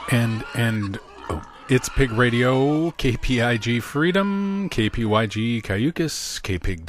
And it's Pig Radio, KPIG Freedom, KPYG Cayucas,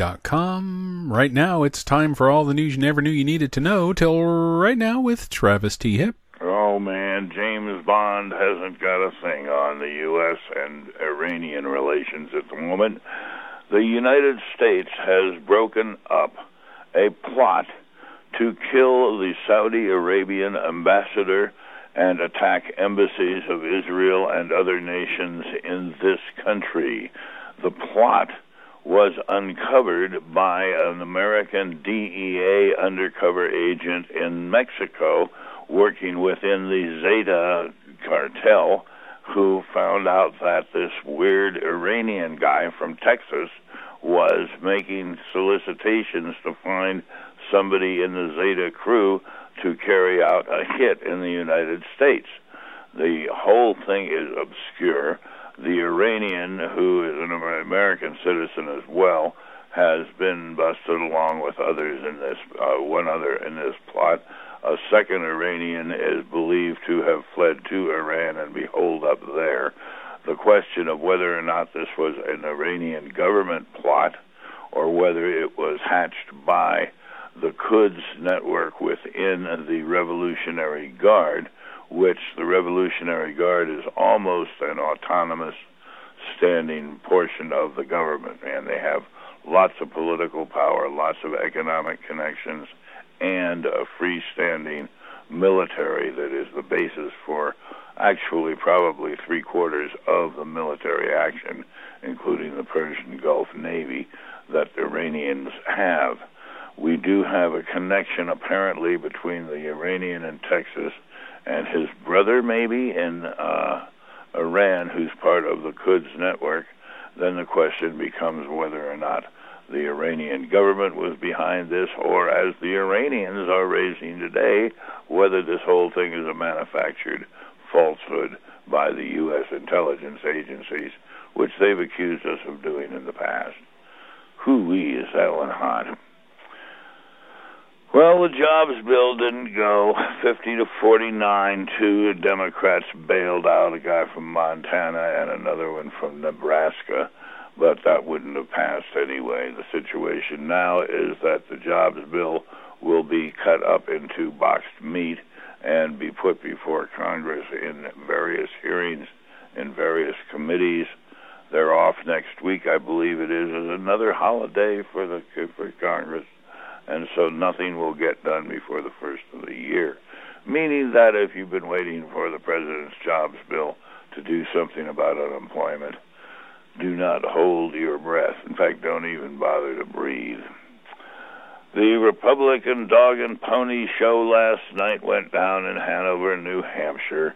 kpig.com. Right now, it's time for all the news you never knew you needed to know till right now with Travis T. Hip. Oh, man, James Bond hasn't got a thing on the U.S. and Iranian relations at the moment. The United States has broken up a plot to kill the Saudi Arabian ambassador and attack embassies of Israel and other nations in this country. The plot was uncovered by an American DEA undercover agent in Mexico working within the Zeta cartel, who found out that this weird Iranian guy from Texas was making solicitations to find somebody in the Zeta crew to carry out a hit in the United States. The whole thing is obscure. The Iranian, who is an American citizen as well, has been busted along with others in this, one other in this plot. A second Iranian is believed to have fled to Iran and be holed up there. The question of whether or not this was an Iranian government plot or whether it was hatched by the Quds network within the Revolutionary Guard, which the Revolutionary Guard is almost an autonomous standing portion of the government, and they have lots of political power, lots of economic connections, and a freestanding military that is the basis for actually probably three-quarters of the military action, including the Persian Gulf Navy, that the Iranians have. We do have a connection, apparently, between the Iranian in Texas and his brother, maybe, in Iran, who's part of the Quds network. Then the question becomes whether or not the Iranian government was behind this, or, as the Iranians are raising today, whether this whole thing is a manufactured falsehood by the U.S. intelligence agencies, which they've accused us of doing in the past. Hoo-wee, is that one hot. Well, the jobs bill didn't go 50 to 49. Two Democrats bailed out, a guy from Montana and another one from Nebraska, but that wouldn't have passed anyway. The situation now is that the jobs bill will be cut up into boxed meat and be put before Congress in various hearings in various committees. They're off next week, I believe it is, as another holiday for Congress. And so nothing will get done before the first of the year, meaning that if you've been waiting for the president's jobs bill to do something about unemployment, do not hold your breath. In fact, don't even bother to breathe. The Republican dog and pony show last night went down in Hanover, New Hampshire.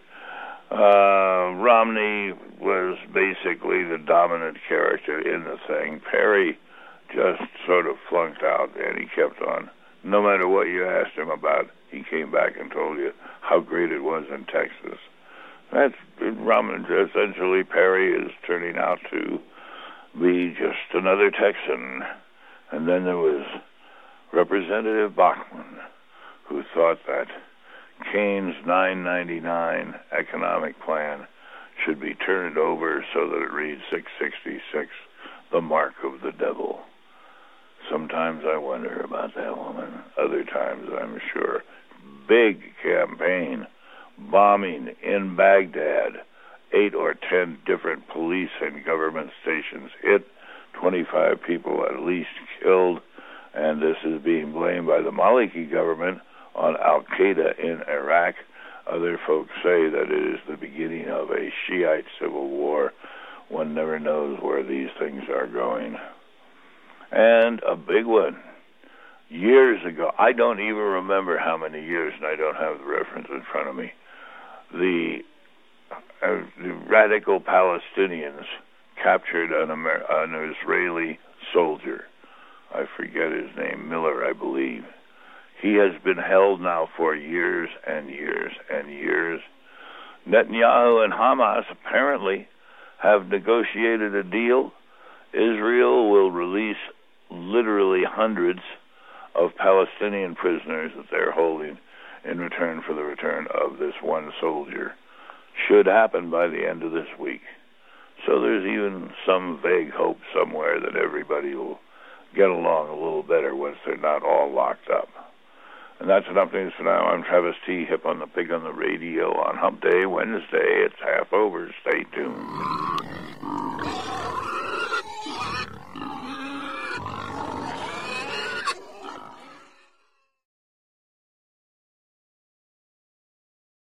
Romney was basically the dominant character in the thing. Perry just sort of flunked out, and he kept on. No matter what you asked him about, he came back and told you how great it was in Texas. That's Romney. Essentially, Perry is turning out to be just another Texan. And then there was Representative Bachmann, who thought that Keynes' 999 economic plan should be turned over so that it reads 666, the mark of the devil. Sometimes I wonder about that woman. Other times, I'm sure. Big campaign, bombing in Baghdad, 8 or 10 different police and government stations hit, 25 people at least killed, and this is being blamed by the Maliki government on Al-Qaeda in Iraq. Other folks say that it is the beginning of a Shiite civil war. One never knows where these things are going. And a big one. Years ago, I don't even remember how many years, and I don't have the reference in front of me, the radical Palestinians captured an Israeli soldier. I forget his name, Miller, I believe. He has been held now for years and years and years. Netanyahu and Hamas apparently have negotiated a deal. Israel will release literally hundreds of Palestinian prisoners that they're holding in return for the return of this one soldier should happen by the end of this week. So there's even some vague hope somewhere that everybody will get along a little better once they're not all locked up. And that's enough news for now. I'm Travis T. Hip on the Pig on the Radio on Hump Day, Wednesday. It's half over. Stay tuned.